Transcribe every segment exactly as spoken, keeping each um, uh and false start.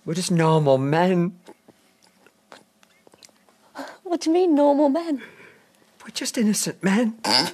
We're just normal men. What do you mean, normal men? We're just innocent men.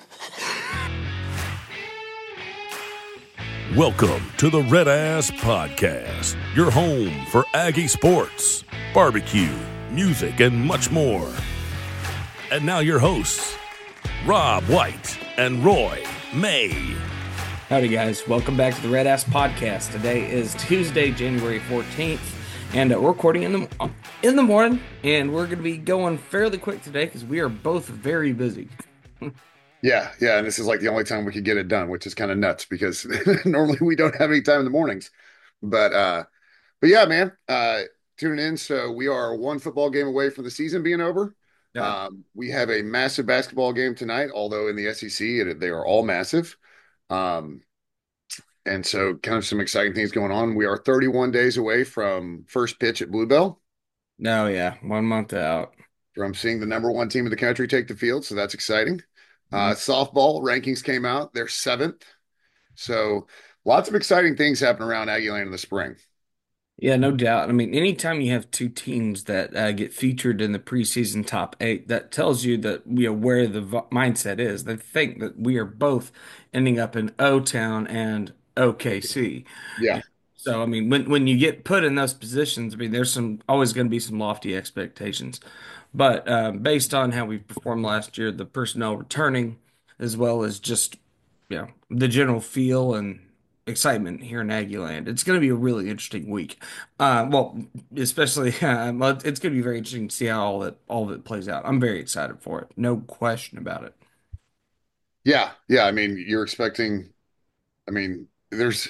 Welcome to the Red Ass Podcast, your home for Aggie sports, barbecue, music, and much more. And now your hosts, Rob White and Roy May. Howdy, guys. Welcome back to the Red Ass Podcast. Today is Tuesday, January fourteenth, and uh, we're recording in the in the morning, and we're going to be going fairly quick today because we are both very busy. Yeah, yeah, and this is like the only time we could get it done, which is kind of nuts because normally we don't have any time in the mornings. But uh but yeah, man, uh tuning in. So we are one football game away from the season being over. Yeah. Um, we have a massive basketball game tonight, although in the S E C it, they are all massive. Um, and so kind of some exciting things going on. We are thirty-one days away from first pitch at Bluebell, No, yeah, one month out. from seeing the number one team in the country take the field. So that's exciting. Uh, Mhm. softball rankings came out. They're seventh. So lots of exciting things happen around Aggie Land in the spring. Yeah, no doubt. I mean, anytime you have two teams that uh, get featured in the preseason top eight, that tells you that you know where the v- mindset is. They think that we are both ending up in O-Town and O K C. Yeah. So, I mean, when when you get put in those positions, I mean, there's some always going to be some lofty expectations. But um, based on how we performed last year, the personnel returning, as well as just you know the general feel and excitement here in Aggieland, it's going to be a really interesting week. Uh, well, especially uh, well, it's going to be very interesting to see how all that all of it plays out. I'm very excited for it, no question about it. Yeah. Yeah. I mean, you're expecting, I mean, there's,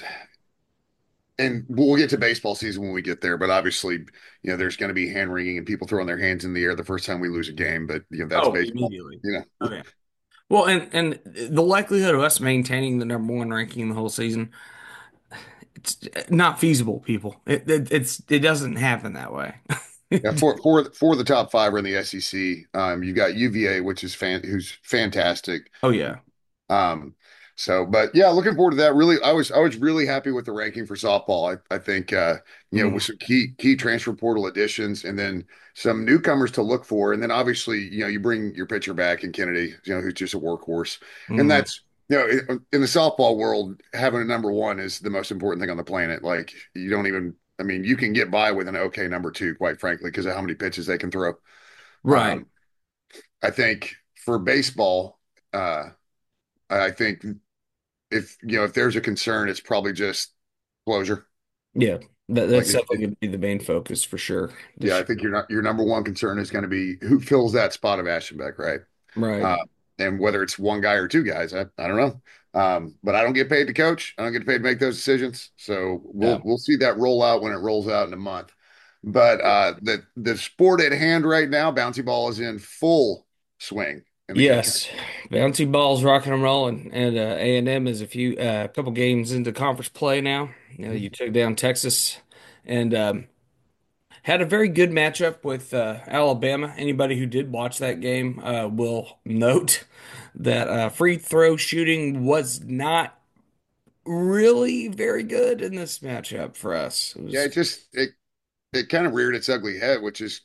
and we'll get to baseball season when we get there, but obviously, you know, there's going to be hand wringing and people throwing their hands in the air the first time we lose a game, but, you know, that's Oh, baseball, immediately. you know. Okay. Well, and and the likelihood of us maintaining the number one ranking in the whole season, it's not feasible, people. It, it it's it doesn't happen that way. Yeah, four, four, four of the top five are in the S E C. Um, you got U V A, which is fan, who's fantastic. Oh yeah. Um, so, but yeah, looking forward to that. Really, I was I was really happy with the ranking for softball. I, I think uh, you know, Mm. with some key key transfer portal additions and then some newcomers to look for, and then obviously, you know, you bring your pitcher back in Kennedy, you know, who's just a workhorse, and Mm. that's you know, in, in the softball world, having a number one is the most important thing on the planet. Like, you don't even, I mean, you can get by with an okay number two, quite frankly, because of how many pitches they can throw. Right. Um, I think for baseball, uh, I think if you know if there's a concern, it's probably just closure. Yeah. That, Like, that's it, definitely it- going to be the main focus for sure yeah, this I year. think your your number one concern is going to be who fills that spot of Aschenbeck, right? Right. Uh, and whether it's one guy or two guys, I, I don't know. Um, but I don't get paid to coach. I don't get paid to make those decisions. So Yeah. we'll we'll see that roll out when it rolls out in a month. But uh, the the sport at hand right now, bouncy ball is in full swing in the country. Yes. Bouncy balls rocking and rolling, and uh, A and M is a few uh, a couple games into conference play now. You know, you took down Texas, and um, had a very good matchup with uh, Alabama. Anybody who did watch that game uh, will note that uh, free throw shooting was not really very good in this matchup for us. It Yeah, was, it just it it kind of reared its ugly head, which is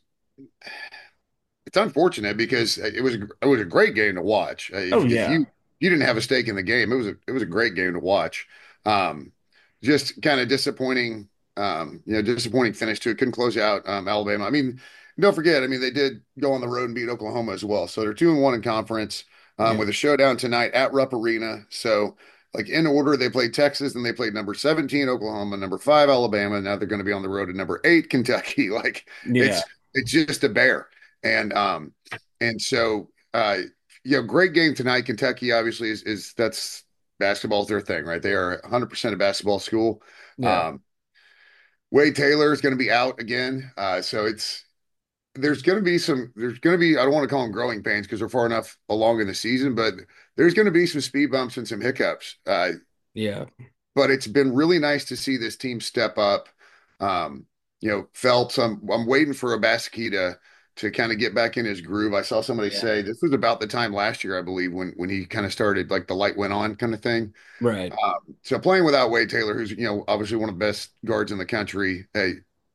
it's unfortunate because it was a, it was a great game to watch. Uh, oh If if yeah, you you didn't have a stake in the game, it was a it was a great game to watch. Um, just kind of disappointing, um, you know, disappointing finish to it. Couldn't close out um, Alabama. I mean, don't forget, I mean, they did go on the road and beat Oklahoma as well, so they're two and one in conference um, yeah, with a showdown tonight at Rupp Arena. So. Like in order, they played Texas, and they played number seventeen Oklahoma, number five Alabama. Now they're going to be on the road at number eight Kentucky. Like yeah, it's it's just a bear. And um and so uh you know, great game tonight. Kentucky obviously is is that's basketball's their thing, right? They are one hundred percent a basketball school. yeah, Um Wade Taylor is going to be out again. Uh so it's there's going to be some there's going to be I don't want to call them growing pains because they're far enough along in the season, but there's going to be some speed bumps and some hiccups. Uh yeah, but it's been really nice to see this team step up. Um, you know, Phelps, I'm I'm waiting for Obaseki to to kind of get back in his groove. I saw somebody yeah, say this was about the time last year, I believe, when when he kind of started like the light went on kind of thing. right. Um, so playing without Wade Taylor, who's you know obviously one of the best guards in the country, hey,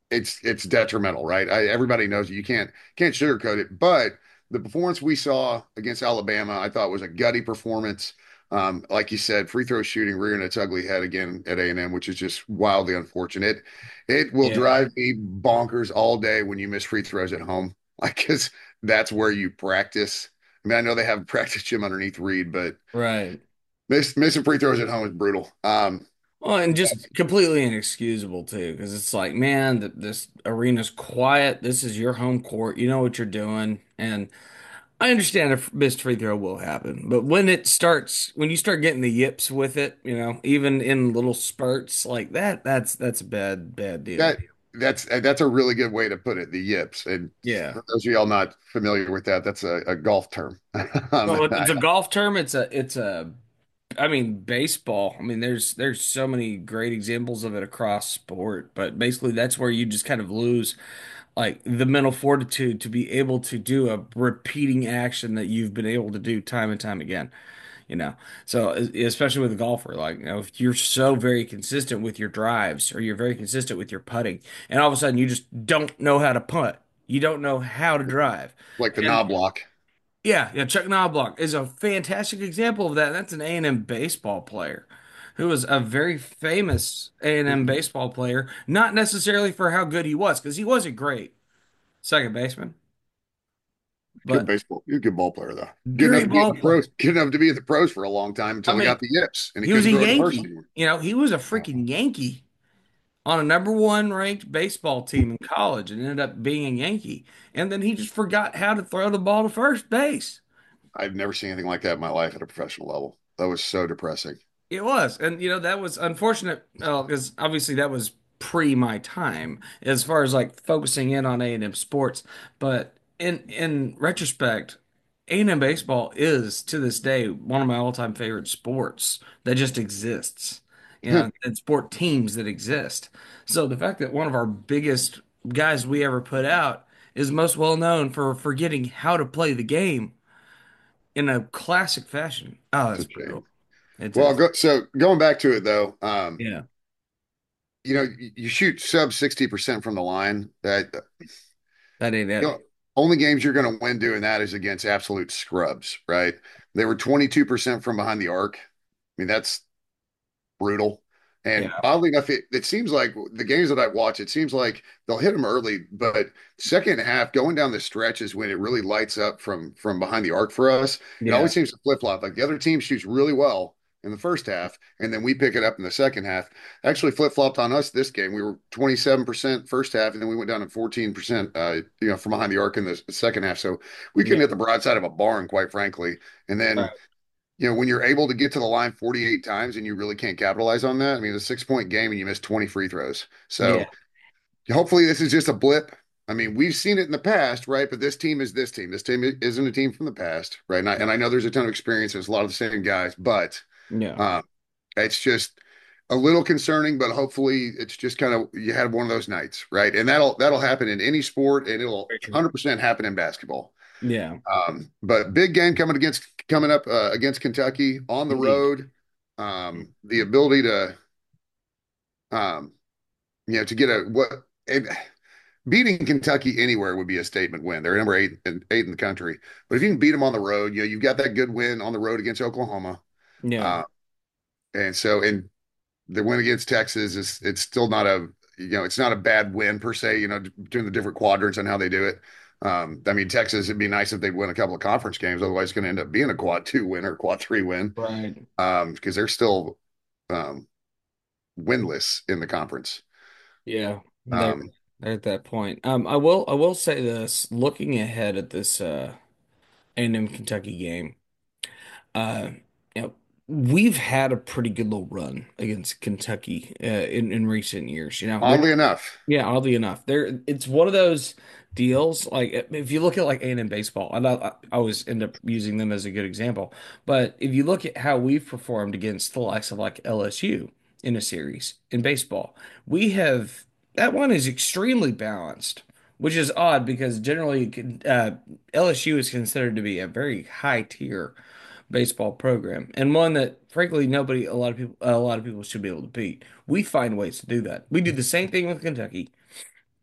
it's it's detrimental, right? I, everybody knows you can't can't sugarcoat it. But the performance we saw against Alabama, I thought was a gutty performance. Um, like you said, free throw shooting rearing its ugly head again at A and M, which is just wildly unfortunate. It will Yeah. drive me bonkers all day when you miss free throws at home, like because that's where you practice. I mean, I know they have a practice gym underneath Reed, but Right. miss, missing free throws at home is brutal. Um, Well, and just completely inexcusable too, because it's like, man, th this arena's quiet. This is your home court. You know what you're doing, and I understand a missed free throw will happen, but when it starts, when you start getting the yips with it, you know, even in little spurts like that, that's that's a bad bad deal. That that's that's a really good way to put it. The yips, and Yeah. for those of y'all not familiar with that, that's a, a golf term. Um, Well, and it's I, a golf term. It's a it's a I mean, baseball. I mean, there's there's so many great examples of it across sport, but basically that's where you just kind of lose like the mental fortitude to be able to do a repeating action that you've been able to do time and time again, you know. So e- especially with a golfer, like, you know, if you're so very consistent with your drives or you're very consistent with your putting, and all of a sudden you just don't know how to putt, you don't know how to drive. like the knob block. Yeah, yeah, Chuck Knobloch is a fantastic example of that. That's an A and M baseball player who was a very famous A and M baseball player, not necessarily for how good he was, because he wasn't great second baseman, Good but baseball. You're a good ball player though. Good enough great to be in ball the player. pros. Good enough to be in the pros for a long time I until he mean, got the yips and he he was couldn't a throw it the first Yankee. anymore. You know, he was a freaking Yankee on a number one ranked baseball team in college and ended up being a Yankee. And then he just forgot how to throw the ball to first base. I've never seen anything like that in my life at a professional level. That was so depressing. It was, and you know that was unfortunate because obviously that was pre my time as far as like focusing in on A and M sports. But in in retrospect, A and M baseball is to this day one of my all time favorite sports that just exists, and and sport teams that exist. So the fact that one of our biggest guys we ever put out is most well known for forgetting how to play the game in a classic fashion. Oh, It's that's a shame. brutal. It Well, is. go, so going back to it though, um, Yeah. you know, you, you shoot sub sixty percent from the line. That That ain't you it. know, only games you're going to win doing that is against absolute scrubs, right? They were twenty-two percent from behind the arc. I mean, that's brutal. And Yeah. oddly enough, it, it seems like the games that I watch, it seems like they'll hit them early, but second half, going down the stretch is when it really lights up from from behind the arc for us. It Yeah. always seems to flip flop. Like the other team shoots really well in the first half, and then we pick it up in the second half. Actually, flip flopped on us this game. We were twenty-seven percent first half, and then we went down to fourteen percent, uh, you know, from behind the arc in the second half. So we couldn't Yeah. hit the broadside of a barn, quite frankly. And then Right. you know, when you're able to get to the line forty-eight times and you really can't capitalize on that, I mean, it's a six point game and you miss twenty free throws. Yeah. So hopefully this is just a blip. I mean, we've seen it in the past, right? But this team is this team. This team isn't a team from the past, right? And I, and I know there's a ton of experience. There's a lot of the same guys, but Yeah. um, it's just a little concerning. But hopefully, it's just kind of you had one of those nights, right? And that'll that'll happen in any sport, and it'll Very true. one hundred percent happen in basketball. Yeah. Um, but big game coming against coming up uh, against Kentucky on the Indeed. road. Um, the ability to um, you know to get a what it, beating Kentucky anywhere would be a statement win. They're number eight and eight in the country. But if you can beat them on the road, you know you've got that good win on the road against Oklahoma. Yeah. Uh, and so and the win against Texas is it's still not a you know it's not a bad win per se. You know, doing the different quadrants and how they do it. Um, I mean, Texas, it'd be nice if they'd win a couple of conference games. Otherwise, it's going to end up being a quad two win or quad three win Right. um, because they're still um, winless in the conference. Yeah. They're Um, they're at that point. Um, I will I will say this, looking ahead at this uh A and M Kentucky game. Uh, you know, we've had a pretty good little run against Kentucky uh, in in recent years. You know, they're oddly enough, Yeah, oddly enough, there it's one of those deals. Like if you look at like A and M baseball, and I, I always end up using them as a good example. But if you look at how we've performed against the likes of like L S U in a series in baseball, we have that one is extremely balanced, which is odd because generally uh, L S U is considered to be a very high tier baseball program and one that frankly nobody a lot of people a lot of people should be able to beat. We find ways to do that. We do the same thing with Kentucky.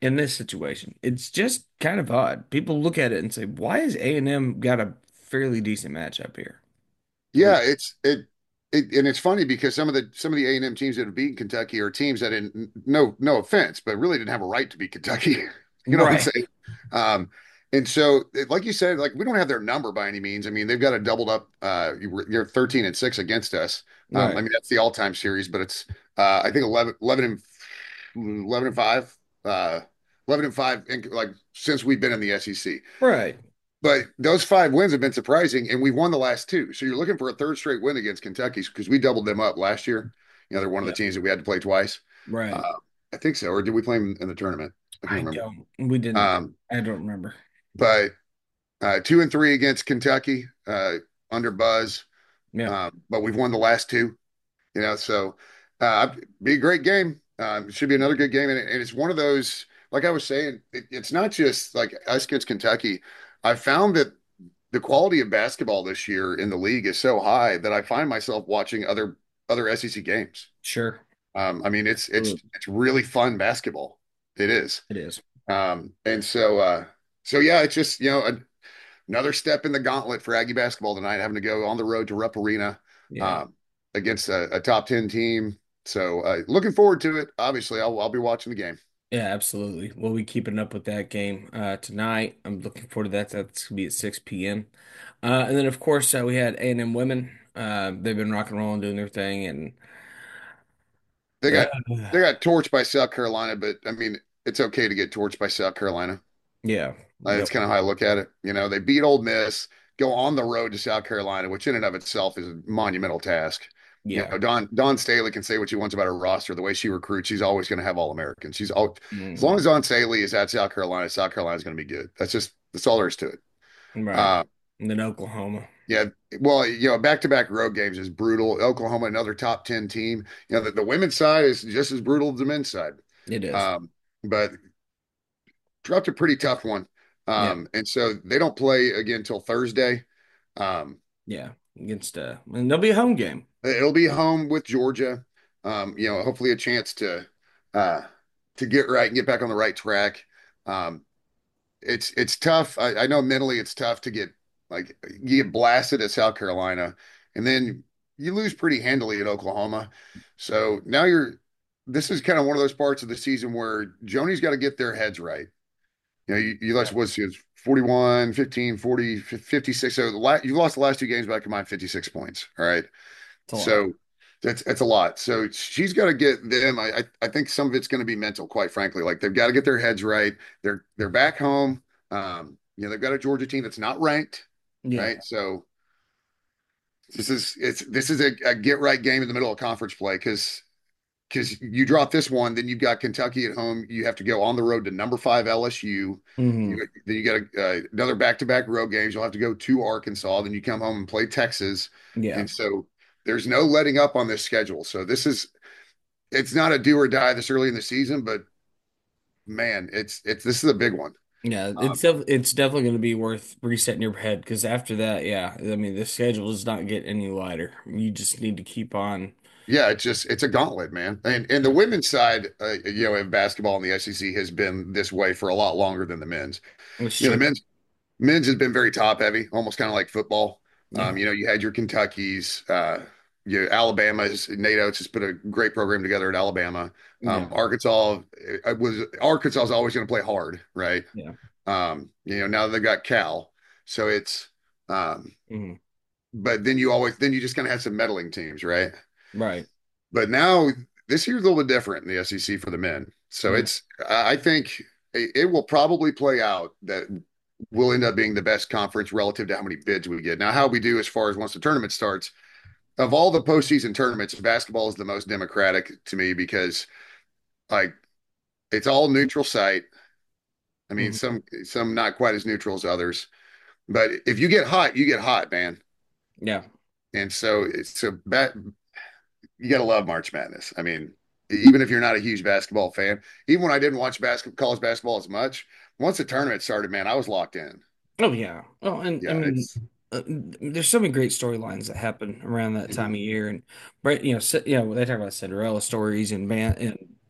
in this situation. It's just kind of odd. People look at it and say, "Why has A and M got a fairly decent matchup here?" Yeah, it's it, it and it's funny because some of the some of the A and M teams that have beaten Kentucky are teams that didn't no no offense, but really didn't have a right to beat Kentucky. You know what I'm Right. saying? Um, and so, like you said, like we don't have their number by any means. I mean, they've got a doubled up. Uh, you're thirteen and six against us. Um, I Right. mean, that's the all-time series, but it's uh, I think eleven, eleven and eleven and five, uh, eleven and five, in, like since we've been in the S E C. Right. But those five wins have been surprising, and we've won the last two. So you're looking for a third straight win against Kentucky because we doubled them up last year. You know, they're one of the Yeah. teams that we had to play twice. Right. Uh, I think so, or did we play them in the tournament? I can't I remember. don't. We didn't. Um, I don't remember. but uh, two and three against Kentucky uh, under Buzz. Yeah. Um, but we've won the last two. You know, so uh, be a great game. Um, it should be another good game, and, and it's one of those. Like I was saying, it, it's not just like us against Kentucky. I found that the quality of basketball this year in the league is so high that I find myself watching other other S E C games. Sure. Um, I mean, it's it's Mm, it's really fun basketball. It is. it is. Um, and so uh, so yeah, it's just you know a, another step in the gauntlet for Aggie basketball tonight, having to go on the road to Rupp Arena Yeah. um, against a, a top ten team. So uh, looking forward to it. Obviously, I'll I'll be watching the game. Yeah, absolutely. We'll be keeping up with that game uh, tonight. I'm looking forward to that. That's gonna be at six p m. Uh, and then, of course, uh, we had A and M women. Uh, they've been rock and rolling, doing their thing, and They got uh, they got torched by South Carolina, but I mean, it's okay to get torched by South Carolina. yeah, Uh, yep, That's kind of how I look at it. You know, they beat Ole Miss, go on the road to South Carolina, which in and of itself is a monumental task. You yeah, know, Don Don Staley can say what she wants about her roster. The way she recruits, she's always going to have All Americans. She's all as long mhm, as Don Staley is at South Carolina, South Carolina's going to be good. That's just that's all there is to it. right. Uh, And then Oklahoma. yeah, well, you know, back to back road games is brutal. Oklahoma, another top ten team. You know, the, the women's side is just as brutal as the men's side. It is. Um, but dropped a pretty tough one. Yeah, Um, and so they don't play again until Thursday. Um, yeah. Against uh, and there'll be a home game. it'll be home with Georgia. Um, you know, hopefully a chance to uh, to get right and get back on the right track. Um, it's it's tough. I, I know mentally it's tough to get like you get blasted at South Carolina, and then you lose pretty handily at Oklahoma. So now you're. This is kind of one of those parts of the season where Joni's got to get their heads right. You know, you, you Yeah, lost what's it, forty-one, fifteen, forty, fifty-six. So the la you lost the last two games by combined fifty-six points. All right. it's a lot. So that's that's a lot. So she's got to get them. I I, I think some of it's going to be mental, quite frankly. Like they've got to get their heads right. They're they're back home. Um, you know, they've got a Georgia team that's not ranked, Yeah, right? So this is it's this is a, a get right game in the middle of conference play because because you drop this one, then you've got Kentucky at home. You have to go on the road to number five L S U. hmm You, then you got a, uh, another back-to-back road games. You'll have to go to Arkansas. Then you come home and play Texas. yeah, And so there's no letting up on this schedule. So this is it's not a do or die this early in the season, but man, it's it's this is a big one. yeah. It's Um, def it's definitely going to be worth resetting your head because after that, yeah. I mean, the schedule does not get any lighter. You just need to keep on. yeah, it's just it's a gauntlet, man. And and the women's side, uh, you know, in basketball in the S E C has been this way for a lot longer than the men's. It's You know, the true. men's men's has been very top heavy, almost kind of like football. Um, Yeah, you know, you had your Kentuckies, uh, you Alabama's Nate Oates has put a great program together at Alabama. Um, yeah, Arkansas it was Arkansas is always going to play hard, right? yeah. Um, you know, now they got Cal, so it's um, hmm but then you always then you just kind of have some meddling teams, right? Right. But now this year's a little bit different in the S E C for the men. So Yeah. it's I think it, it will probably play out that we'll end up being the best conference relative to how many bids we get. Now, how we do as far as once the tournament starts, of all the postseason tournaments, basketball is the most democratic to me because like it's all neutral site. I mean, hmm some some not quite as neutral as others, but if you get hot, you get hot, man. Yeah. And so it's so bat you got to love March Madness. I mean, even if you're not a huge basketball fan, even when I didn't watch basketball, college basketball as much, once the tournament started, man, I was locked in. Oh yeah. Oh, and I Yeah, mean, it's uh, there's so many great storylines that happen around that time of year, and right, you know, ci- you know, they talk about Cinderella stories and man, and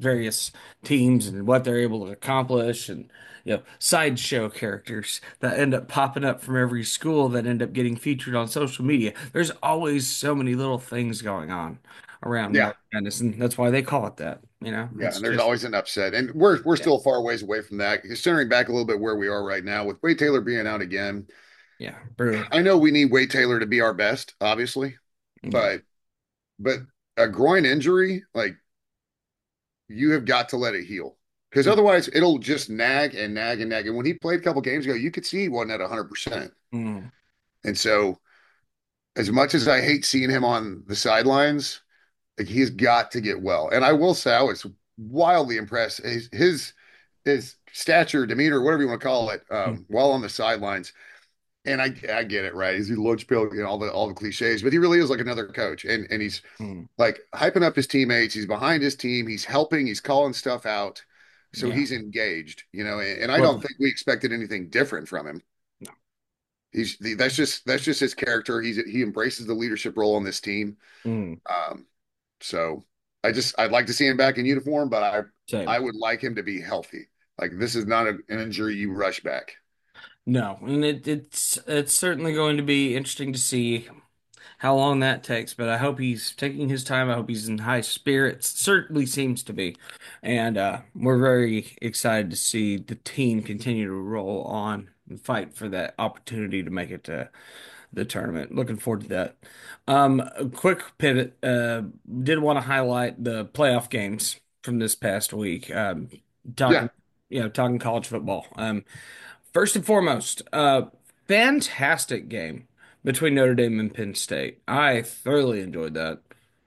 various teams and what they're able to accomplish, and you know, sideshow characters that end up popping up from every school that end up getting featured on social media. There's always so many little things going on around Yeah. March Madness, and that's why they call it that. You know, Yeah, it's and there's just always an upset, and we're we're yeah, still far ways away from that. Considering back a little bit where we are right now with Wade Taylor being out again, yeah, brutal. I know we need Wade Taylor to be our best, obviously, Yeah, but but a groin injury, like you have got to let it heal because otherwise it'll just nag and nag and nag. And when he played a couple games ago, you could see he wasn't at one hundred percent. mm, And so, as much as I hate seeing him on the sidelines, like he's got to get well. And I will say, I was wildly impressed. His his, his stature, demeanor, whatever you want to call it, mm, um, while on the sidelines. And I I get it, right? He's a lunch pill, you know, all the all the cliches, but he really is like another coach. And and he's mm, like hyping up his teammates. He's behind his team. He's helping. He's calling stuff out. So yeah. he's engaged, you know. And, and I don't Well, think we expected anything different from him. no. He's that's just that's just his character. He's he embraces the leadership role on this team. Mm, Um, so I just I'd like to see him back in uniform, but I I same. would like him to be healthy. Like this is not a, an injury you rush back. No, and it, it's it's certainly going to be interesting to see how long that takes, but I hope he's taking his time. I hope he's in high spirits. Certainly seems to be. And uh, we're very excited to see the team continue to roll on and fight for that opportunity to make it to the tournament. Looking forward to that. Um, a quick pivot. Uh, did want to highlight the playoff games from this past week. Um, Yeah, talking, you know, talking college football. Um, first and foremost, uh, fantastic game between Notre Dame and Penn State. I thoroughly enjoyed that.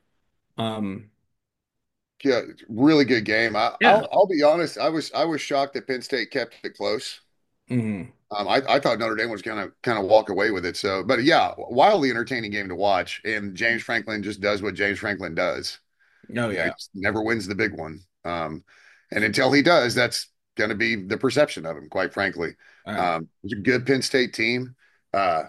Um, yeah, really good game. I, yeah. I'll I'll be honest. I was I was shocked that Penn State kept it close. Hmm. Um, I, I thought Notre Dame was gonna kind of walk away with it. So, but yeah, wildly entertaining game to watch. And James Franklin just does what James Franklin does. Oh You know, he yeah. just never wins the big one. Um, and until he does, that's going to be the perception of him, quite frankly. All right. Um, it's a good Penn State team. Uh,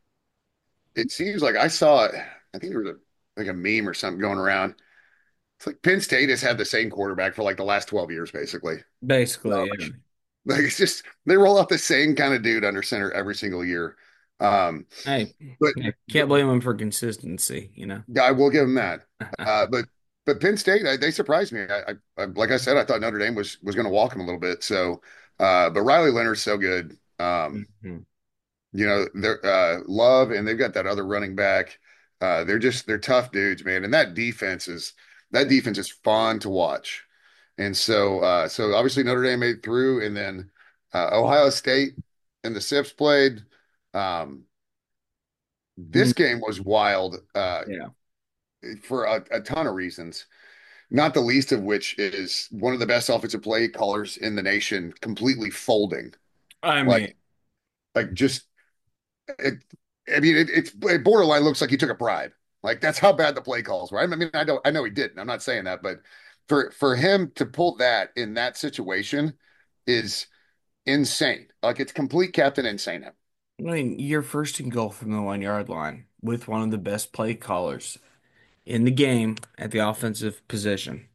it seems like I saw it. I think there was a like a meme or something going around. It's like Penn State has had the same quarterback for like the last twelve years, basically. Basically, So, yeah. like it's just they roll out the same kind of dude under center every single year. Um, Hey, but, yeah, but can't blame him for consistency, you know. I will give him that. Uh, but but Penn State, I, they surprised me. I, I, I like I said, I thought Notre Dame was was going to walk him a little bit. So, uh, but Riley Leonard's so good. Um, Mhm. you know, they're uh, Love, and they've got that other running back. Uh, they're just they're tough dudes, man. And that defense is that defense is fun to watch. And so, uh, so obviously Notre Dame made through, and then uh, Ohio State and the Sips played. Um, this Mm, game was wild. Uh, yeah. for a, a ton of reasons, not the least of which is one of the best offensive play callers in the nation completely folding. I Like, mean, like just, it, I mean, it, it's it borderline looks like he took a bribe. Like that's how bad the play calls were. I mean, I don't, I know he didn't. I'm not saying that, but for for him to pull that in that situation is insane. Like it's complete Captain Insane. I mean, you're first and goal from the one yard line with one of the best play callers in the game at the offensive position,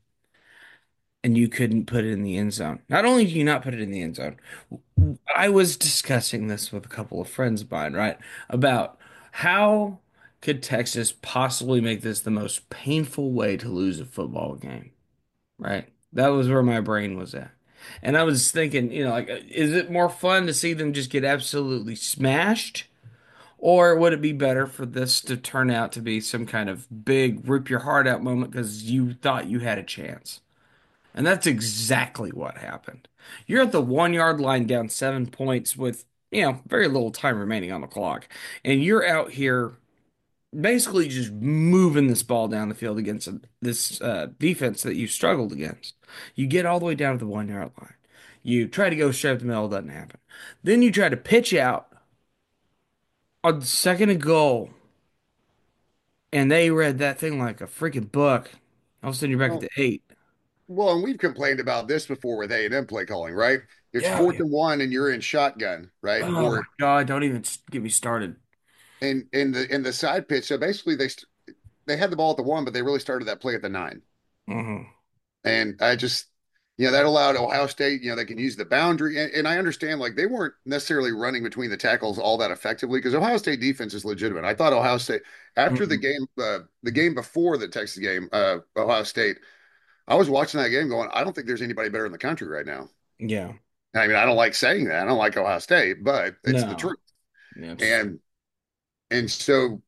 and you couldn't put it in the end zone. Not only do you not put it in the end zone, I was discussing this with a couple of friends of mine, right? About how could Texas possibly make this the most painful way to lose a football game, right? That was where my brain was at. And I was thinking, you know, like, is it more fun to see them just get absolutely smashed? Or would it be better for this to turn out to be some kind of big rip your heart out moment because you thought you had a chance? And that's exactly what happened. You're at the one yard line down seven points with, you know, very little time remaining on the clock. And you're out here basically just moving this ball down the field against this uh, defense that you struggled against. You get all the way down to the one yard line. You try to go straight up the middle, it doesn't happen. Then you try to pitch out on second and goal, and they read that thing like a freaking book. All of a sudden, you're back at Well, the eight. well, and we've complained about this before with A and M play calling, right? It's Yeah, fourth yeah. and one, and you're in shotgun, right? Oh my Or God, don't even get me started. in in the in the side pitch. So basically, they st- they had the ball at the one, but they really started that play at the nine. Hmm. And I just, you know, that allowed Ohio State, you know, they can use the boundary. And, and I understand like they weren't necessarily running between the tackles all that effectively because Ohio State defense is legitimate. I thought Ohio State, after the Mhm. game, uh, the game before the Texas game, uh, Ohio State, I was watching that game going, I don't think there's anybody better in the country right now. Yeah. I mean, I don't like saying that. I don't like Ohio State, but it's the No. truth. Yeah, it's true. And, and so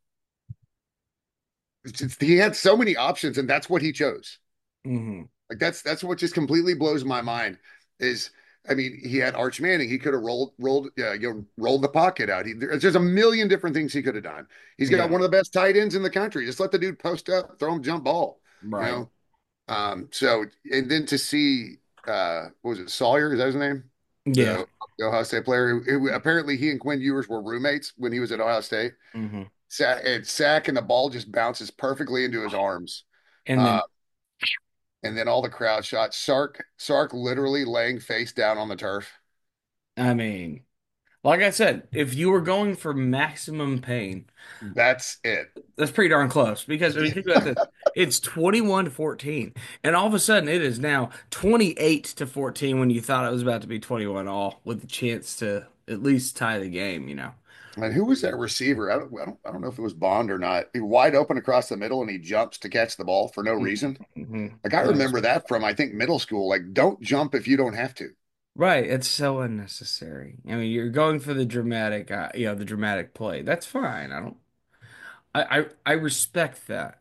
it's, it's- he had so many options and that's what he chose. Hmm. Like that's that's what just completely blows my mind is I mean he had Arch Manning he could have rolled rolled uh, you know rolled the pocket out he there's just a million different things he could have done. He's got Yeah. one of the best tight ends in the country. Just let the dude post up, throw him jump ball, you Right. know. Um so and then to see uh what was it Sawyer, is that his name, Yeah. the, the Ohio State player who, who apparently he and Quinn Ewers were roommates when he was at Ohio State. Hmm. Sack and sack and the ball just bounces perfectly into his arms. And Uh, then, and then all the crowd shots. Sark, Sark literally laying face down on the turf. I mean, like I said, if you were going for maximum pain, That's it. that's pretty darn close. Because I mean, think about this. It's twenty-one to fourteen. And all of a sudden it is now twenty-eight to fourteen when you thought it was about to be twenty-one all with the chance to at least tie the game, you know. And who was that receiver? I don't, I don't, I don't know if it was Bond or not. He wide open across the middle, and he jumps to catch the ball for no reason. Hmm. Like I Yes. remember that from I think middle school. Like don't jump if you don't have to. Right, it's so unnecessary. I mean, you're going for the dramatic, uh, you know, the dramatic play. That's fine. I don't, I, I, I respect that.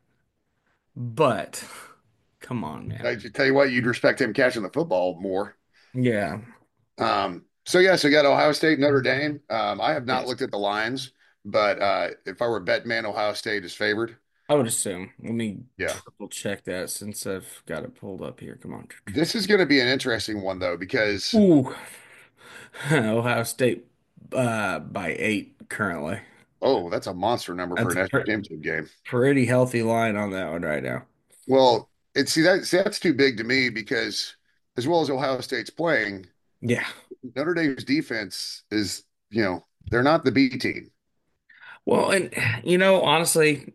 But come on, I man. just tell you what, you'd respect him catching the football more. Yeah. Um, so yeah, so you got Ohio State, Notre Dame. Um, I have not Yes. looked at the lines, but uh, if I were a bet man, Ohio State is favored. I would assume. Let me Yeah. triple check that since I've got it pulled up here. Come on. This is going to be an interesting one though, because Ooh. Ohio State uh by eight currently. oh, that's a monster number for That's a a national pre championship game. pretty healthy line on that one right now. Well, and see that see, that's too big to me because as well as Ohio State's playing, Yeah. Notre Dame's defense is, you know, they're not the B team. Well, and you know, honestly,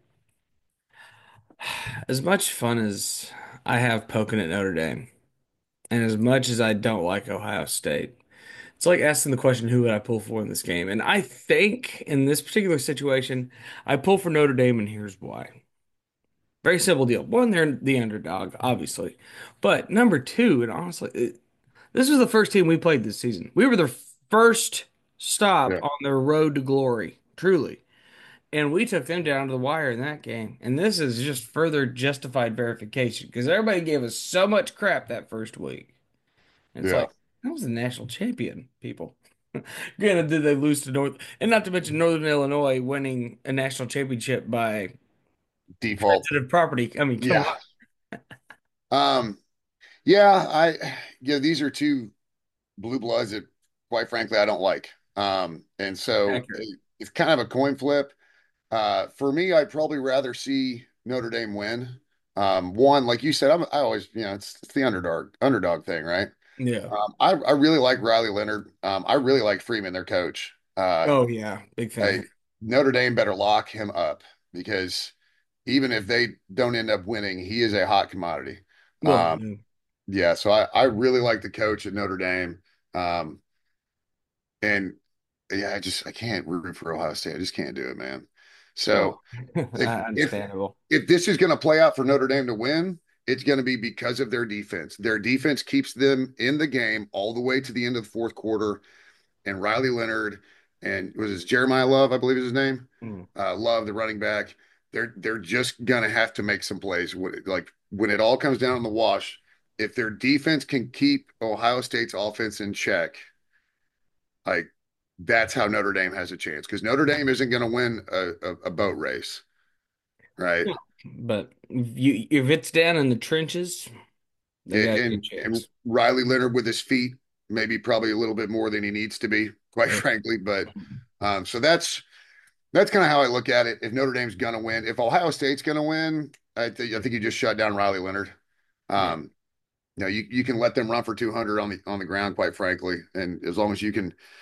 as much fun as I have poking at Notre Dame, and as much as I don't like Ohio State, it's like asking the question, who would I pull for in this game? And I think in this particular situation, I pull for Notre Dame, and here's why. Very simple deal. One, they're the underdog, obviously. But number two, and honestly, it, this was the first team we played this season. We were their first stop Yeah. on their road to glory, truly. And we took them down to the wire in that game. And this is just further justified verification because everybody gave us so much crap that first week. And it's Yeah. like, that was the national champion, people. Granted, did they lose to North, and not to mention Northern Illinois winning a national championship by Default. sensitive property. I mean, come Yeah. Um, yeah, I yeah, these are two blue bloods that quite frankly I don't like. Um, and on. so Accurate. it, it's kind of a coin flip. Uh, for me, I'd probably rather see Notre Dame win. Um, one, like you said, I'm, I always, you know, it's, it's the underdog underdog thing, right? Yeah. Um, I I really like Riley Leonard. Um, I really like Freeman, their coach. Uh, Oh yeah, big I, fan. Notre Dame better lock him up because even if they don't end up winning, he is a hot commodity. Well, Um, yeah, so I I really like the coach at Notre Dame. Um, and yeah, I just I can't root for Ohio State. I just can't do it, man. So well, if if understandable. if this is going to play out for Notre Dame to win, it's going to be because of their defense. Their defense keeps them in the game all the way to the end of the fourth quarter. And Riley Leonard and was it Jeremiah Love, I believe is his name. Mm. Uh, Love, the running back. They're they're just gonna have to make some plays. Like when it all comes down in the wash, if their defense can keep Ohio State's offense in check, like that's how Notre Dame has a chance. Because Notre Dame isn't going to win a, a, a boat race, right? But if you if it's down in the trenches, they And, got a good and and chance. Riley Leonard with his feet, maybe probably a little bit more than he needs to be, quite Yeah. frankly. But um, so that's that's kind of how I look at it. If Notre Dame's going to win, if Ohio State's going to win, I think I think you just shut down Riley Leonard. Yeah. Um, you know, you, you can let them run for two hundred on the on the ground, quite frankly, and as long as you can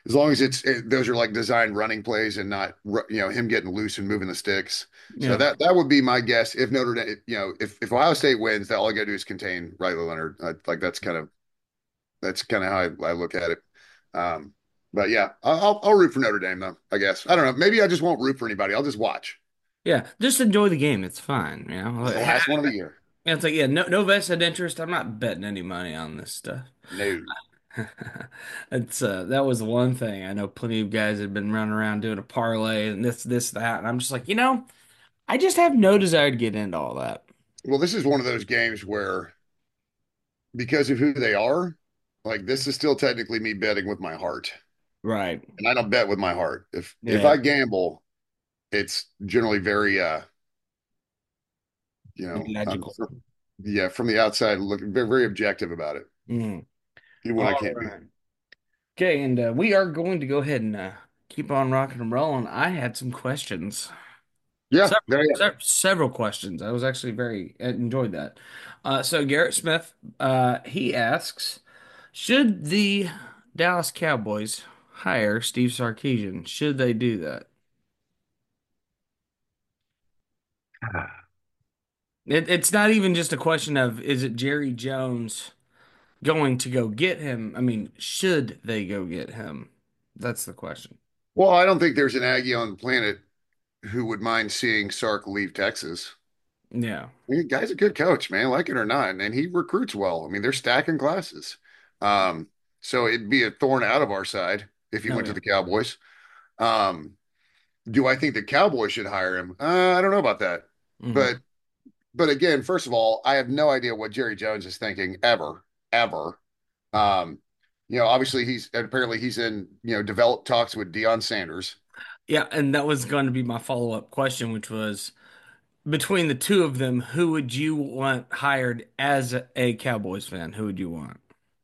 as long as it's it, those are like designed running plays and not ru- you know him getting loose and moving the sticks. So Yeah. that that would be my guess. If Notre Dame, you know, if if Ohio State wins, that all I got to do is contain Riley Leonard. I, like that's kind of that's kind of how I, I look at it. Um, but yeah, I'll I'll root for Notre Dame though. I guess I don't know. Maybe I just won't root for anybody. I'll just watch. Yeah. Just enjoy the game. It's fine. You know, It's the Like, last one of the year. it's like, yeah, no, no vested interest. I'm not betting any money on this stuff. No. It's uh that was one thing. I know plenty of guys have been running around doing a parlay and this, this, that. And I'm just like, you know, I just have no desire to get into all that. Well, this is one of those games where because of who they are, like this is still technically me betting with my heart. Right. And I don't bet with my heart. If if Yeah. I gamble, it's generally very uh, you know, um, Logical. fr- yeah, from the outside looking very, very objective about it. Mm. Even when I All can't be. right. Okay, and uh, we are going to go ahead and uh, keep on rocking and rolling. I had some questions. Yeah, Several, there you go. se- several questions. I was actually very I enjoyed that. Uh, so Garrett Smith, uh, he asks, should the Dallas Cowboys hire Steve Sarkisian? Should they do that? It, it's not even just a question of is it Jerry Jones going to go get him? I mean, should they go get him? That's the question. Well, I don't think there's an Aggie on the planet who would mind seeing Sark leave Texas. Yeah. I mean, the guy's a good coach, man, like it or not, and he recruits well. I mean, they're stacking classes. Um, so it'd be a thorn out of our side if he Oh went to yeah. the Cowboys. Um, do I think the Cowboys should hire him? Uh, I don't know about that. Hmm. But but again, first of all, I have no idea what Jerry Jones is thinking ever, ever. Um, you know, obviously he's apparently he's in, you know, developed talks with Deion Sanders. Yeah, and that was going to be my follow-up question, which was between the two of them, who would you want hired as a, a Cowboys fan? Who would you want?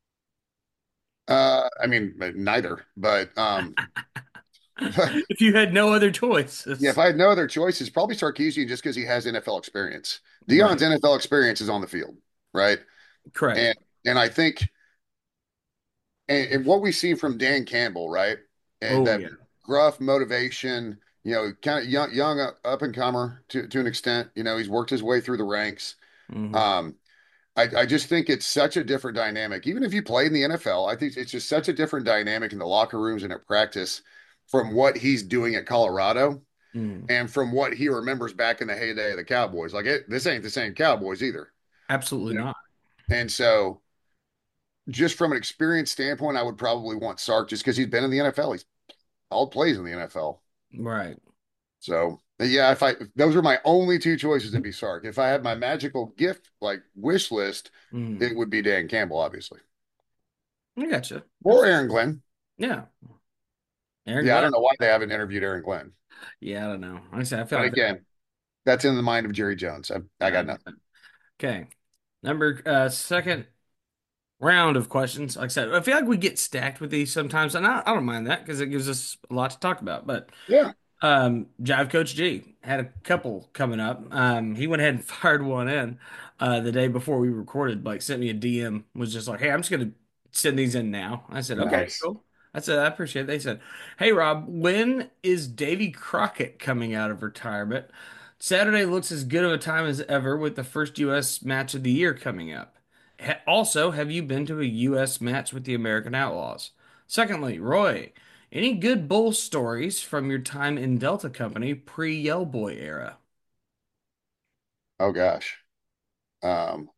Uh, I mean, neither, but um, If you had no other yeah, if choices. I had no other choices, probably Sarkisian just because he has N F L experience. Deion's Right. N F L experience is on the field, right? Correct. And and I think and, and what we see from Dan Campbell, right? And Oh that yeah. gruff motivation, you know, kind of young, young up and comer to to an extent. You know, he's worked his way through the ranks. Hmm. Um, I, I just think it's such a different dynamic. Even if you played in the N F L, I think it's just such a different dynamic in the locker rooms and at practice from what he's doing at Colorado Hmm. and from what he remembers back in the heyday of the Cowboys. Like it, this ain't the same Cowboys either, Absolutely you know. not. And so, just from an experience standpoint, I would probably want Sark just because he's been in the N F L. He's all plays in the N F L. Right. So yeah, if I if those are my only two choices, it'd be Sark. If I had my magical gift like wish list, Hmm. it would be Dan Campbell, obviously, I gotcha. or Aaron Glenn. Yeah. Aaron Yeah, I Glenn. don't know why they haven't interviewed Aaron Glenn. Yeah, I don't know. Like I said, I feel But like again, that's in the mind of Jerry Jones. I, I got that. nothing. Okay. Number uh second round of questions. Like I said, I feel like we get stacked with these sometimes, and I, I don't mind that because it gives us a lot to talk about. But Yeah. um, Jive Coach G had a couple coming up. Um, he went ahead and fired one in uh, the day before we recorded. Like sent me a D M, was just like, "Hey, I'm just gonna send these in now." I said, "Okay, Nice. cool." I said, "I appreciate it." They said, "Hey, Rob, when is Davy Crockett coming out of retirement? Saturday looks as good of a time as ever with the first U S match of the year coming up. Ha- Also, have you been to a U S match with the American Outlaws? Secondly, Roy, any good bull stories from your time in Delta Company pre-Yell Boy era?" Oh gosh. Um,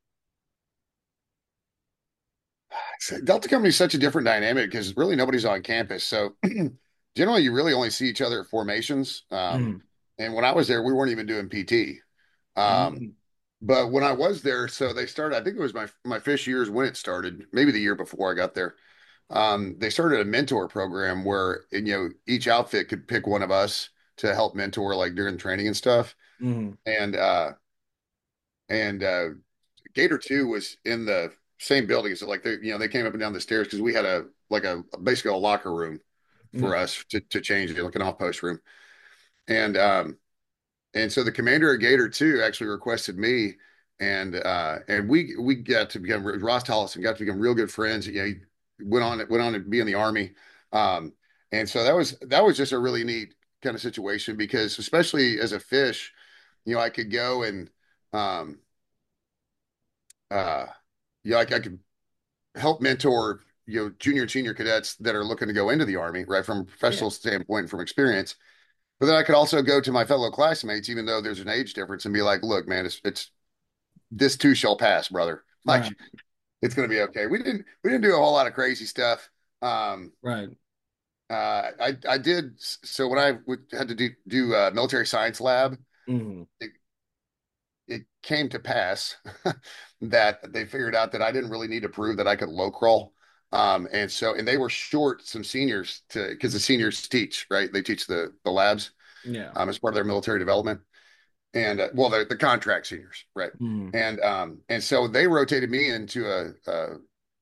Delta Company is such a different dynamic because really nobody's on campus. So generally, you really only see each other at formations. Um, Mm. and when I was there, we weren't even doing P T. Um, Mm. but when I was there, so they started, I think it was my my fish years when it started, maybe the year before I got there. Um, they started a mentor program where, you know, each outfit could pick one of us to help mentor like during training and stuff. Mm. And uh and uh Gator two was in the same building. So like they, you know, they came up and down the stairs because we had a like a basically a locker room Yeah. for us to to change it, like an off post room. And um and so the commander of Gator two actually requested me and uh and we we got to become Ross Tollison got to become real good friends. You know, he went on went on to be in the army. Um And so that was that was just a really neat kind of situation because especially as a fish, you know, I could go and um uh yeah, like I could help mentor, you know, junior and senior cadets that are looking to go into the Army, right, from a Yeah. professional standpoint and from experience. But then I could also go to my fellow classmates, even though there's an age difference, and be like, look, man, it's it's this too shall pass, brother. Like Right. it's gonna be okay. We didn't we didn't do a whole lot of crazy stuff. Um Right. uh I I did so when I would, had to do do uh, military science lab, Hmm. it, it came to pass that they figured out that I didn't really need to prove that I could low crawl. Um, and so, and they were short some seniors to, because the seniors teach, right? They teach the the labs Yeah. um, as part of their military development, and uh, well, the the contract seniors, right? Hmm. And um, and so they rotated me into a, a,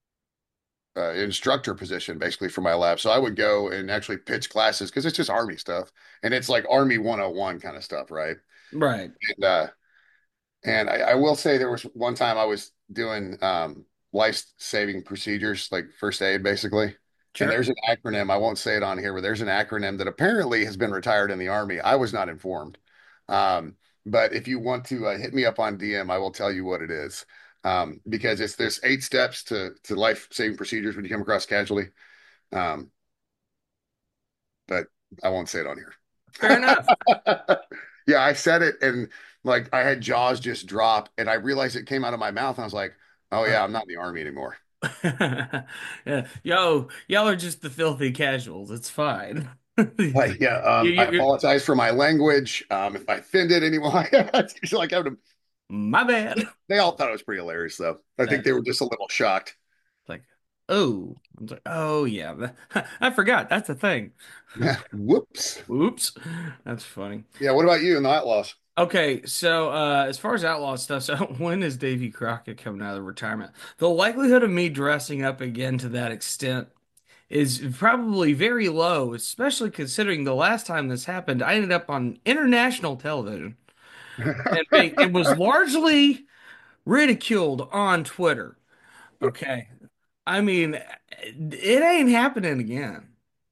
a instructor position basically for my lab. So I would go and actually pitch classes because it's just Army stuff, and it's like Army one oh one kind of stuff, right? Right. And uh, And I, I will say there was one time I was doing um, life-saving procedures, like first aid, basically. And Sure. there's an acronym, I won't say it on here, but there's an acronym that apparently has been retired in the Army. I was not informed. Um, but if you want to uh, hit me up on D M, I will tell you what it is. Um, because it's there's eight steps to to life-saving procedures when you come across casualty. Um, but I won't say it on Fair enough. here. Yeah, I said it and like I had jaws just drop and I realized it came out of my mouth and I was like, oh yeah, Right. I'm not in the Army anymore. Yeah. Yo, y'all are just the filthy casuals. It's fine. Like, yeah, You, um, I you, you're, apologize for my language. Um, if I offended anyone, it's like I would, my bad. they all thought it was pretty hilarious though. I think That, they were just a little shocked. like, oh, I was like, oh yeah, I forgot. That's a thing. Whoops. Oops, that's funny. Yeah, what about you and the Outlaws? Okay, so uh, as far as outlaw stuff, so when is Davy Crockett coming out of retirement? The likelihood of me dressing up again to that extent is probably very low, especially considering the last time this happened, I ended up on international television and being, it was largely ridiculed on Twitter. Okay. I mean, it ain't happening again.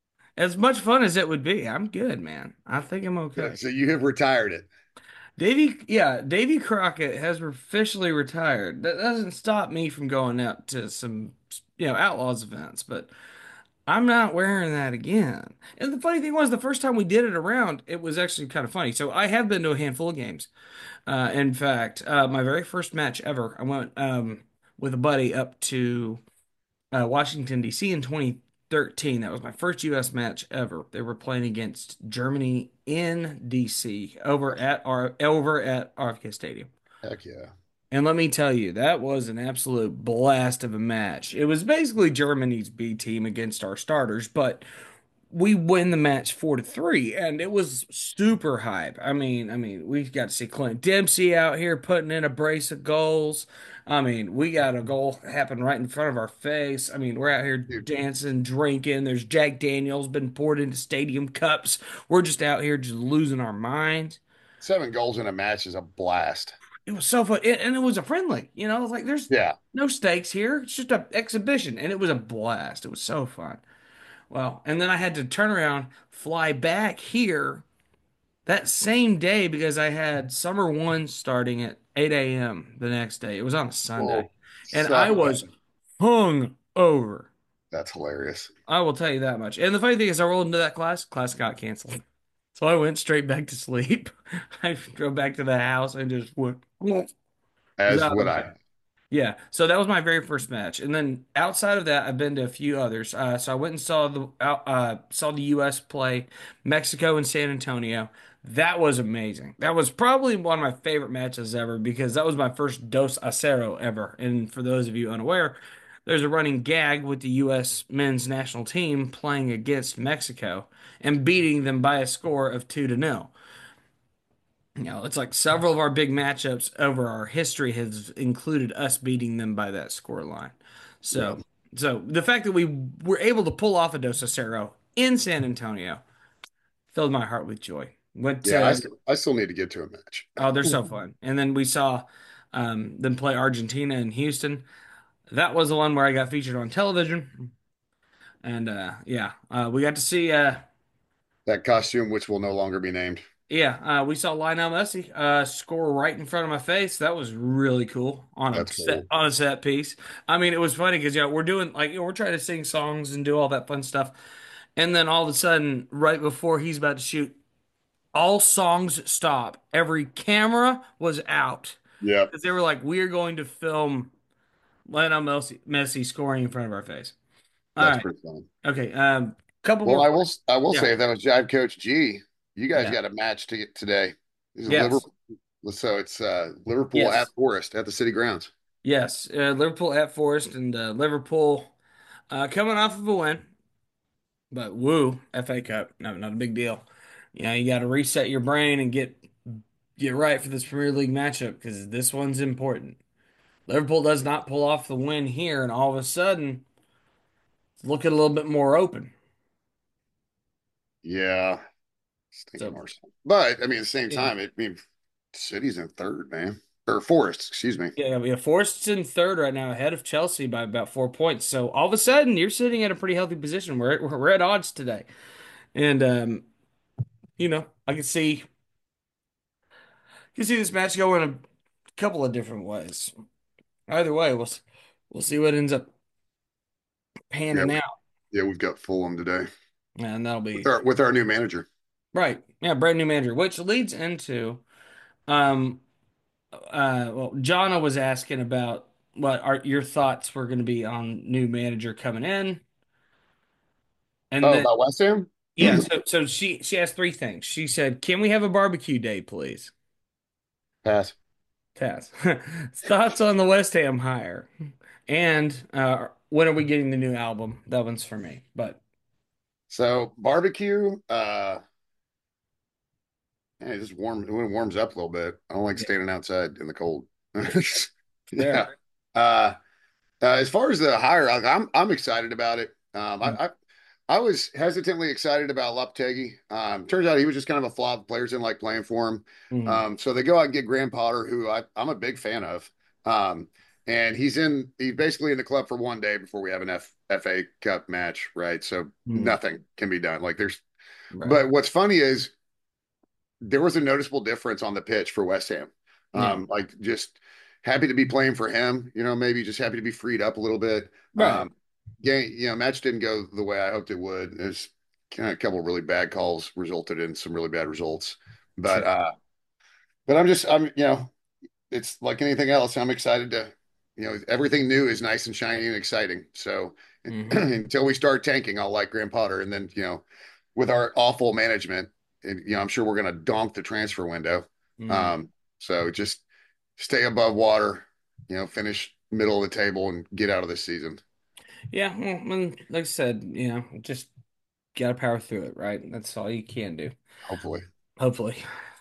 As much fun as it would be, I'm good, man. I think I'm okay. So you have retired it. Davy, yeah, Davy Crockett has officially retired. That doesn't stop me from going out to some, you know, Outlaws events, but I'm not wearing that again. And the funny thing was, the first time we did it around, it was actually kind of funny. So I have been to a handful of games. Uh, in fact, uh, my very first match ever, I went um, with a buddy up to uh, Washington, D C in twenty thirteen. That was my first U S match ever. They were playing against Germany in D C over at our over at R F K Stadium. Heck yeah. And let me tell you, that was an absolute blast of a match. It was basically Germany's B team against our starters, but we win the match four to three, and it was super hype. I mean, I mean, we got to see Clint Dempsey out here putting in a brace of goals. I mean, we got a goal happen right in front of our face. I mean, we're out here Dude, dancing, drinking. There's Jack Daniels been poured into stadium cups. We're just out here just losing our minds. seven goals in a match is a blast. It was so fun, and and it was a friendly. You know, it's like there's Yeah. no stakes here. It's just an exhibition, and it was a blast. It was so fun. Well, and then I had to turn around, fly back here that same day because I had summer one starting at eight a m the next day. It was on a Sunday. Oh, And I son of was a, hung over. that's hilarious. I will tell you that much. And the funny thing is, I rolled into that class, class got canceled. So I went straight back to sleep. I drove back to the house and just went, was As out of would the I. Yeah, so that was my very first match, and then outside of that, I've been to a few others. Uh, so I went and saw the out- uh, saw the U S play Mexico and San Antonio. That was amazing. That was probably one of my favorite matches ever because that was my first Dos Acero ever. And for those of you unaware, there's a running gag with the U S men's national team playing against Mexico and beating them by a score of two to nil. You know, it's like several of our big matchups over our history has included us beating them by that score line. Yeah. So, so the fact that we were able to pull off a Dos Acero in San Antonio filled my heart with joy. Went Yeah. I to, still, I still need to get to a match. oh, they're so fun. And then we saw um, them play Argentina in Houston. That was the one where I got featured on television. And uh, yeah, uh, we got to see. Uh, That costume, which will no longer be named. yeah, uh, we saw Lionel Messi uh, score right in front of my face. That was really cool on a That's set cool. on a set piece. I mean, it was funny because yeah, we're doing like you know, we're trying to sing songs and do all that fun stuff, and then all of a sudden, right before he's about to shoot, all songs stop. Every camera was out Yep. because they were like, "We are going to film Lionel Messi, Messi scoring in front of our face." All That's right, pretty fun. okay. Um, couple Well, more. I will I will Yeah, say if that was Jive Coach G, you guys yeah, got a match to get today. This is yes, Liverpool. So it's uh, Liverpool at yes, Forest at the City Grounds. yes. Uh, Liverpool at Forest and uh, Liverpool uh, coming off of a win, but woo, F A Cup, no, not a big deal. You know, you got to reset your brain and get get right for this Premier League matchup because this one's important. Liverpool does not pull off the win here, and all of a sudden, it's looking a little bit more open. Yeah, stinking So, Arsenal. But I mean, at the same yeah, time, it I mean City's in third, man. Or Forest, excuse me. yeah, yeah. Forest's in third right now, ahead of Chelsea by about four points. So all of a sudden, you're sitting at a pretty healthy position. We're we're, we're at odds today, and um, you know, I can see can see this match going a couple of different ways. Either way, we'll we'll see what ends up Yeah, panning out, yeah, we've got Fulham today and that'll with be our with our new manager. right. Yeah, brand new manager, which leads into um uh well, Jonna was asking about what are your thoughts were going to be on new manager coming in, and Oh, then about West Ham? yeah, so so she she asked three things. She said, "Can we have a barbecue day, please?" Pass. Taz, thoughts on the West Ham hire, and uh when are we getting the new album? That one's for me, but So barbecue, uh, yeah, it just warm when it warms up a little bit. I don't like yeah, standing outside in the cold. Yeah. fair. Uh, uh, as far as the hire, like, I'm I'm excited about it. Um, I, I I was hesitantly excited about Lopetegui. Um, turns out he was just kind of a flop. Players didn't like playing for him. Mhm. Um, so they go out and get Graham Potter, who I, I'm a big fan of. Um, and he's in, he's basically in the club for one day before we have an F, FA Cup match, right? So Mhm. nothing can be done. Like there's, Right. but what's funny is there was a noticeable difference on the pitch for West Ham. Yeah. Um, like just happy to be playing for him, you know, maybe just happy to be freed up a little bit. Right. Um, game, you know, match didn't go the way I hoped it would. There's kind of a couple of really bad calls resulted in some really bad results. But Sure. uh, but I'm just I'm you know, it's like anything else. I'm excited to, you know, everything new is nice and shiny and exciting. So Hmm. until we start tanking, I'll like Graham Potter, and then you know, with our awful management, and, you know, I'm sure we're going to donk the transfer window. Hmm. Um, so just stay above water, you know, finish middle of the table and get out of this season. Yeah. Well, I mean, like I said, you know, just gotta power through it, right? That's all you can do. Hopefully, Hopefully.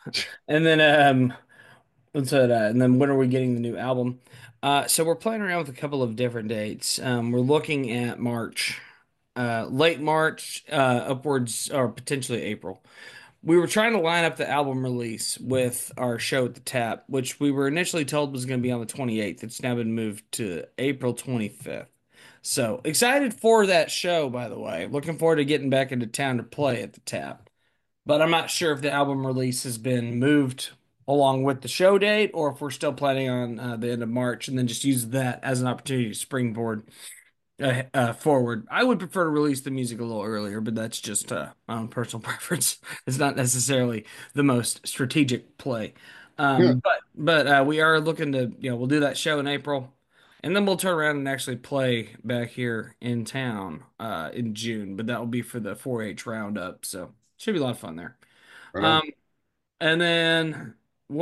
And then um what's that uh, and then when are we getting the new album? Uh so we're playing around with a couple of different dates. Um we're looking at March. Uh late March, uh upwards or potentially April. We were trying to line up the album release with our show at the Tap, which we were initially told was going to be on the twenty-eighth. It's now been moved to April twenty-fifth. So excited for that show, by the way. Looking forward to getting back into town to play at the Tap. But I'm not sure if the album release has been moved along with the show date or if we're still planning on uh, the end of March and then just use that as an opportunity to springboard uh, uh, forward. I would prefer to release the music a little earlier, but that's just uh, my own personal preference. It's not necessarily the most strategic play. yeah. Um, but but uh, we are looking to, you know, we'll do that show in April, and then we'll turn around and actually play back here in town uh, in June. But that will be for the four H roundup, so should be a lot of fun there. Right Um, on. and then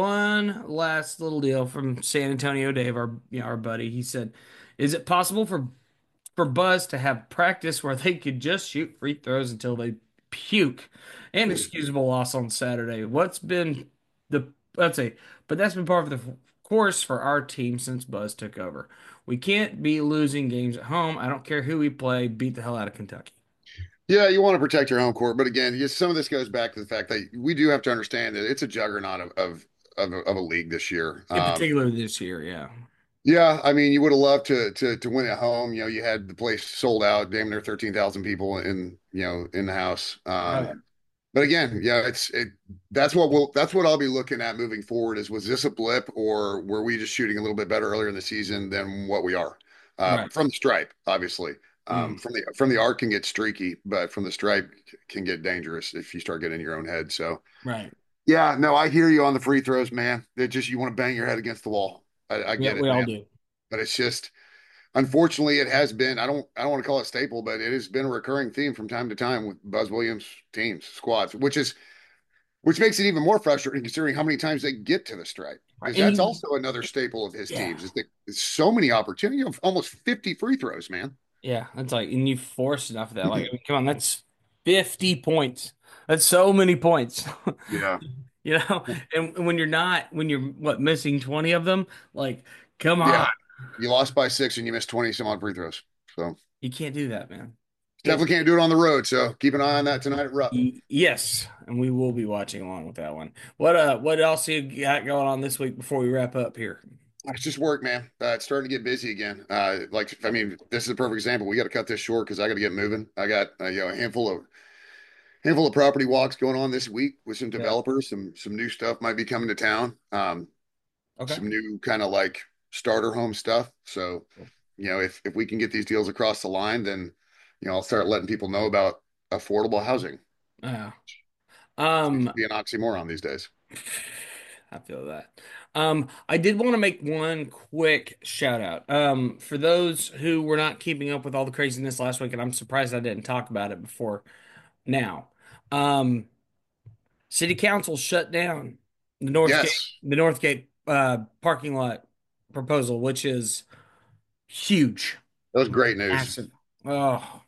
one last little deal from San Antonio Dave, our you know, our buddy. He said, "Is it possible for for Buzz to have practice where they could just shoot free throws until they puke? An excusable loss on Saturday. What's been the let's say, but that's been part of the course for our team since Buzz took over. We can't be losing games at home. I don't care who we play. Beat the hell out of Kentucky." Yeah, you want to protect your home court, but again, just some of this goes back to the fact that we do have to understand that it's a juggernaut of of of, a- of a league this year. In Um, particular this year, yeah. Yeah, I mean, you would have loved to to to win at home. You know, you had the place sold out, damn near thirteen thousand people in, you know, in the house. Right. Um, but again, yeah, it's it that's what we'll that's what I'll be looking at moving forward is was this a blip or were we just shooting a little bit better earlier in the season than what we are? Uh, Right. from the stripe, obviously. Um, Mm. from the from the arc can get streaky, but from the stripe can get dangerous if you start getting in your own head. So Right. yeah, no, I hear you on the free throws, man. It just you want to bang your head against the wall. I, I Yeah, get it, we all man. do. But it's just unfortunately it has been. I don't I don't want to call it staple, but it has been a recurring theme from time to time with Buzz Williams teams squads, which is which makes it even more frustrating considering how many times they get to the stripe. Right. Because And that's you, also another staple of his yeah. teams. Is that it's so many opportunities, of almost fifty free throws, man. Yeah, that's like, and you force enough of that. Like, I mean, come on, that's fifty points. That's so many points. Yeah. You know, and when you're not, when you're what, missing twenty of them, like, come Yeah. on. You lost by six and you missed twenty some odd free throws. So You can't do that, man. Can't. definitely can't do it on the road. So keep an eye on that tonight at Rupp. Y- Yes, and we will be watching along with that one. What uh what else you got going on this week before we wrap up here? It's just work, man. Uh, it's starting to get busy again. Uh, like, I mean, this is a perfect example. We got to cut this short because I got to get moving. I got uh, you know a handful of handful of property walks going on this week with some Yeah. developers. Some some new stuff might be coming to town. Um, Okay. some new kind of like starter home stuff. So, you know, if if we can get these deals across the line, then you know I'll start letting people know about affordable housing. Yeah. Seems Um, to be an oxymoron these days. I feel that. Um, I did want to make one quick shout out. Um, for those who were not keeping up with all the craziness last week, and I'm surprised I didn't talk about it before now. Um, City Council shut down the Northgate, Yes, the Northgate uh, parking lot proposal, which is huge, that was great news. massive. Oh,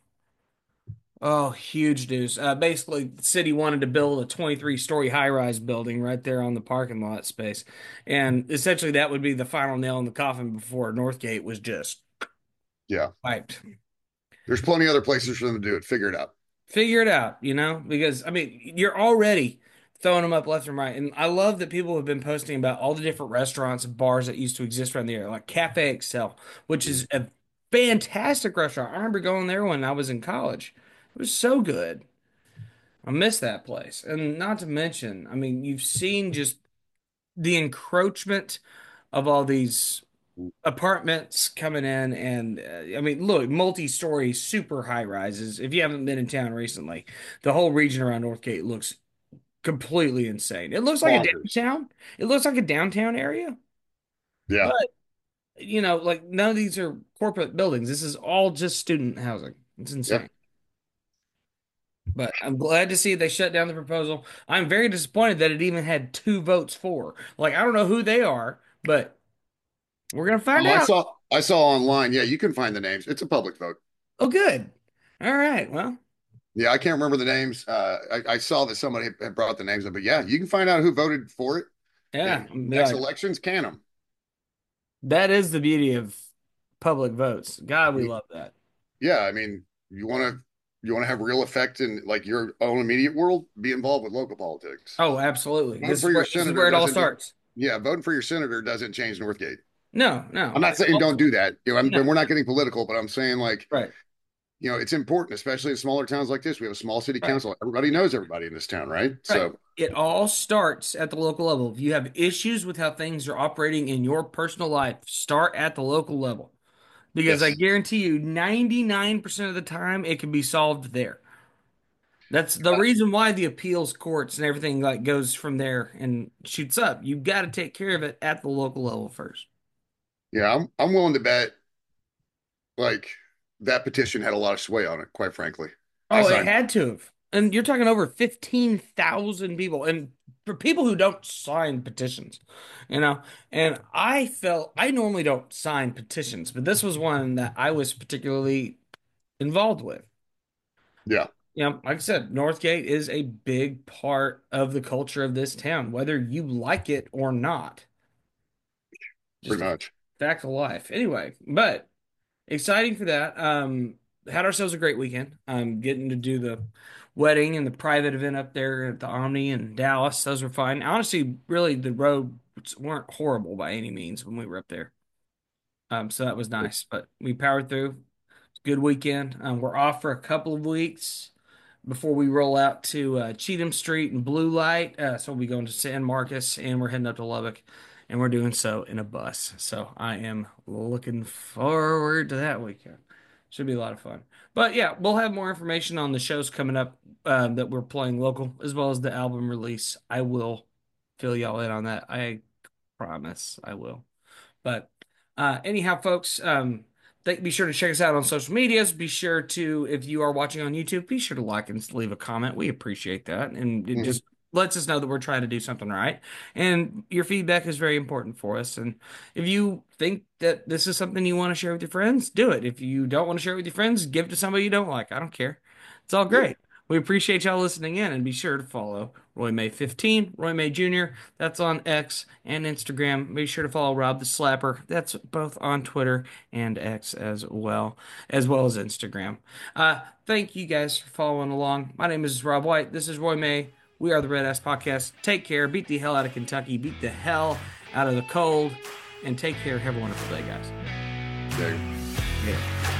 oh, huge news. Uh, basically, the city wanted to build a twenty-three story high rise building right there on the parking lot space. And essentially, that would be the final nail in the coffin before Northgate was just Yeah, wiped. there's plenty of other places for them to do it. Figure it out. Figure it out, you know, because I mean, you're already throwing them up left and right. And I love that people have been posting about all the different restaurants and bars that used to exist around the area, like Cafe Excel, which is a fantastic restaurant. I remember going there when I was in college. It was so good. I miss that place. And not to mention, I mean, you've seen just the encroachment of all these apartments coming in and uh, I mean, look, multi-story super high rises. If you haven't been in town recently, the whole region around Northgate looks completely insane. It looks like a Bonkers. downtown. It looks like a downtown area, Yeah. but you know, like none of these are corporate buildings. This is all just student housing. It's Yeah. insane. But I'm glad to see they shut down the proposal. I'm very disappointed that it even had two votes for. Like, I don't know who they are, but we're gonna find Oh, I out. saw I saw online. Yeah, you can find the names. It's a public vote. Oh, good. All right. Well, Yeah, I can't remember the names. Uh, I, I saw that somebody had brought the names up, but yeah, you can find out who voted for it. yeah. And I'll be next like, elections, can them. that is the beauty of public votes. God, we love that. Yeah, I mean, you want to you want to have real effect in like your own immediate world, be involved with local politics. Oh, absolutely. Voting This for is your where this is senator where it all doesn't do, starts. yeah, voting for your senator doesn't change Northgate. No, I'm no. not saying don't do that. You know, I'm, No. we're not getting political, but I'm saying like, Right. you know, it's important, especially in smaller towns like this. We have a small city Right. council. Everybody knows everybody in this town, right? Right. So, It all starts at the local level. If you have issues with how things are operating in your personal life, start at the local level. Because I yes. guarantee you, ninety-nine percent of the time, it can be solved there. That's the reason why the appeals courts and everything like goes from there and shoots up. You've got to take care of it at the local level first. Yeah, I'm I'm willing to bet like that petition had a lot of sway on it, quite frankly. I Oh, it signed. had to have. And you're talking over fifteen thousand people. And for people who don't sign petitions, you know, and I felt I normally don't sign petitions, but this was one that I was particularly involved with. Yeah, You know, like I said, Northgate is a big part of the culture of this town, whether you like it or not. Just pretty a much. fact of life. Anyway, but exciting for that. Um, had ourselves a great weekend. Um, getting to do the wedding and the private event up there at the Omni in Dallas. Those were fine. Honestly, really, the roads weren't horrible by any means when we were up there. Um, so that was nice, but we powered through. Good weekend. Um, we're off for a couple of weeks before we roll out to uh, Cheatham Street and Blue Light. Uh, so we'll be going to San Marcos and we're heading up to Lubbock, and we're doing so in a bus. So I am looking forward to that weekend. Should be a lot of fun. But yeah, we'll have more information on the shows coming up um, that we're playing local, as well as the album release. I will fill y'all in on that. I promise I will. But uh, anyhow, folks, um, th- be sure to check us out on social medias. Be sure to, if you are watching on YouTube, be sure to like and leave a comment. We appreciate that. And it Mhm. just lets us know that we're trying to do something right. And your feedback is very important for us. And if you think that this is something you want to share with your friends, do it. If you don't want to share it with your friends, give it to somebody you don't like. I don't care. It's all Yeah. great. We appreciate y'all listening in, and be sure to follow Roy May fifteen, Roy May Junior That's on X and Instagram. Be sure to follow Rob the Slapper. That's both on Twitter and X as well, as well as Instagram. Uh, thank you guys for following along. My name is Rob White. This is Roy May. We are the Red Ass Podcast. Take care. Beat the hell out of Kentucky. Beat the hell out of the cold. And take care. Have a wonderful day, guys. Yeah. Yeah.